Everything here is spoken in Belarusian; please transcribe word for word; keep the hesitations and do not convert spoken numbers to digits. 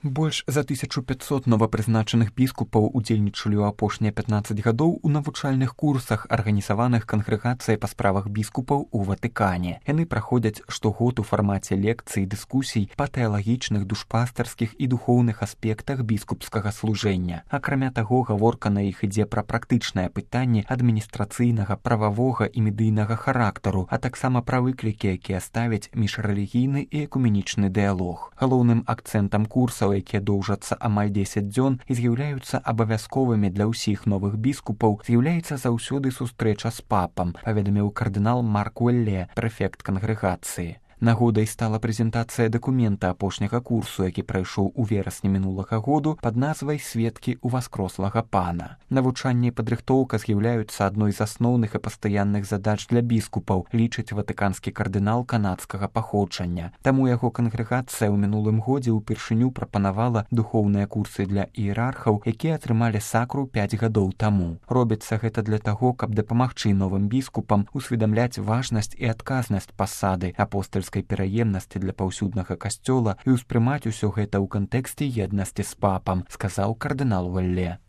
Больш за тысячу пятьсот новапрызначаных біскупаў удзельнічалі ў апошнія пятнаццаць гадоў у навучальных курсах, арганізаваных кангрэгацыяй па справах біскупаў у Ватыкане. Яны праходзяць штогод у фармаце лекцый, дыскусій па тэалагічных, душпастарскіх і духоўных аспектах біскупскага служэння. Акрамя таго, гаворка на іх ідзе пра практычныя пытанні адміністрацыйнага, прававога і медыйнага характару, а таксама пра выклікі, якія ставяць міжрэлігійны і экуменічны дыялог. Галоўным акцэнтам курсаў, якія доўжацца амаль дзесяць дзён і з'яўляюцца абавязковымі для ўсіх новых біскупаў, з'яўляецца заўсёды сустрэча з папам, паведаміў кардынал Марк Уэлле, прэфект кангрэгацыі. Нагодай стала прэзентацыя дакумента апошняга курсу, які прайшоў у верасні мінулага году пад назвай «Сведкі ўваскрослага пана». Навучанне і падрыхтоўка з'яўляюцца адной з асноўных і пастаянных задач для біскупаў, лічыць ватыканскі кардынал канадскага паходжання. Таму яго кангрэгацыя ў мінулым годзе ўпершыню прапанавала духоўныя курсы для іерархаў, якія атрымалі сакру пяць гадоў таму. Робіцца гэта для таго, каб дапамагчы новым біскупам усведамляць важнасць і адказнасць пасады апостальскай пераемнасці для паўсюднага касцёла і ўспрымаць усё гэта ў кантэксце еднасці з папам, сказаў кардынал Уэлле.